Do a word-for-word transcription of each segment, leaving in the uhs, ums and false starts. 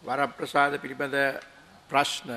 වරප්‍රසාද පිළිබඳ ප්‍රශ්න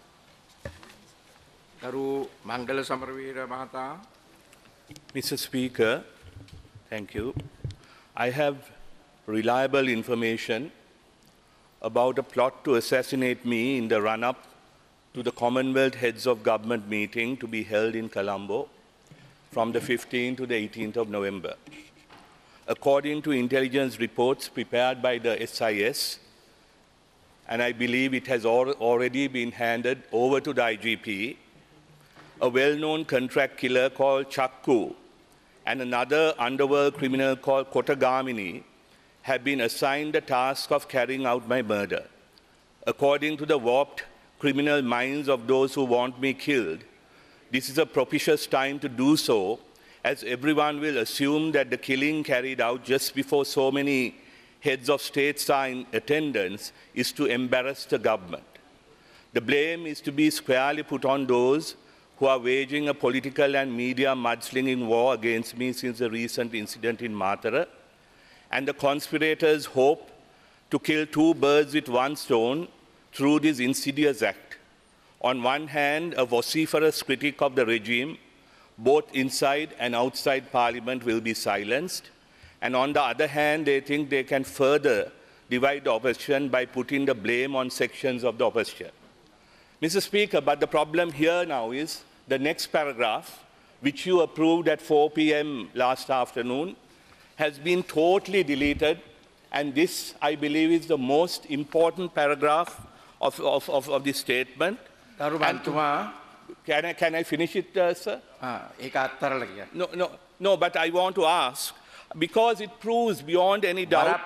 ගරු මංගල සමරවීර මහතා. Mister Speaker, thank you. I have reliable information about a plot to assassinate me in the run-up to the Commonwealth Heads of Government meeting to be held in Colombo from the fifteenth to the eighteenth of November. According to intelligence reports prepared by the S I S, and I believe it has al already been handed over to the I G P, a well-known contract killer called Chakku and another underworld criminal called Kotagamini have been assigned the task of carrying out my murder. According to the warped criminal minds of those who want me killed, this is a propitious time to do so, as everyone will assume that the killing carried out just before so many heads of states are in attendance is to embarrass the government. The blame is to be squarely put on those who are waging a political and media mudslinging war against me since the recent incident in Matara, and the conspirators hope to kill two birds with one stone through this insidious act. On one hand, a vociferous critic of the regime, both inside and outside Parliament, will be silenced, and on the other hand, they think they can further divide the opposition by putting the blame on sections of the opposition. Mister Speaker, but the problem here now is the next paragraph, which you approved at four p m last afternoon, has been totally deleted, and this, I believe, is the most important paragraph of, of, of, of this statement. And to, can, I, can I finish it, uh, sir? No, no, no, but I want to ask, because it proves beyond any doubt.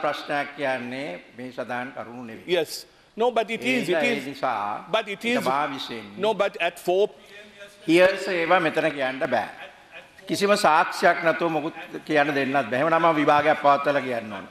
Yes. No, but it is, it is. But it is. No, but at four. Hearsay ඒවා මෙතන කියන්න බෑ. කිසිම සාක්ෂියක් නැතුව මොකුත් කියන්න දෙන්නත් බෑ. එහෙනම් මම විභාගයක් පවත්වලා කියන්න ඕන.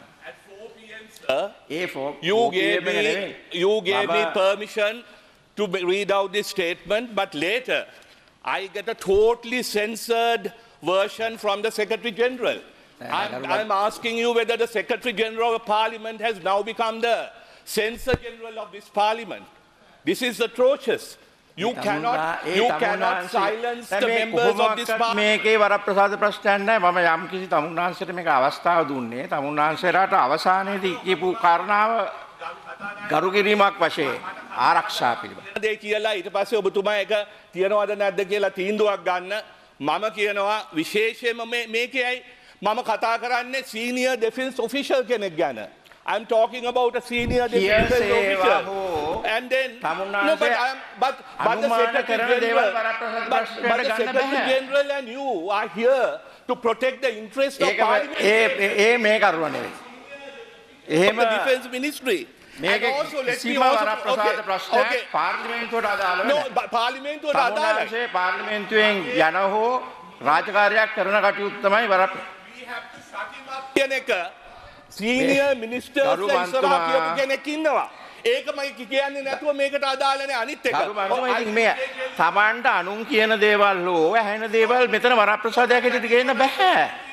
You gave me, you gave me permission to read out this statement, but later I get a totally censored version from the Secretary General. I'm, I'm asking you whether the Secretary General of Parliament has now become the Censor General of this Parliament. This is atrocious. You cannot, you cannot silence the members of this Parliament. මේකේ වරප්‍රසාද ප්‍රශ්නයක් නැහැ. මම යම් කිසි තමුන්නාන්සේට මේක අවස්ථාව දුන්නේ. තමුන්නාන්සේලාට අවසානයේදී කියපු කාරණාව ගරු කිරීමක් වශයෙන් ආරක්ෂා පිළිබඳ. ඒ කියලා ඊට පස්සේ ඔබතුමා එක තියනවද නැද්ද කියලා තීන්දුවක් ගන්න. මම කියනවා විශේෂයෙන්ම මේ මේකේයි මම කතා කරන්නේ senior defense official කෙනෙක් ගැන. I'm talking about a senior defense official. And then, no, but, I'm, but, but the Secretary General, but, but the Secretary General and you are here to protect the interest of Parliament. Of the Defense Ministry. And also, let me also, okay, okay. No, but Parliament would Parliament යනහෝ රාජකාරියක් කරන කටයුත්ත තමයි වරප්‍රසාද. We have to shut him up. Yeneka. Senior ministers ඉස්සරහා කියපු කෙනෙක් ඉන්නවා. ඒකම කියන්නේ නැතුව මේකට අදාළ නැහැ අනිත් එක. මේ තමන්ට අනුන් කියන දේවල් හෝ ඇහෙන දේවල් මෙතන වරප්‍රසාදයක් හිටියට ගේන්න බෑ.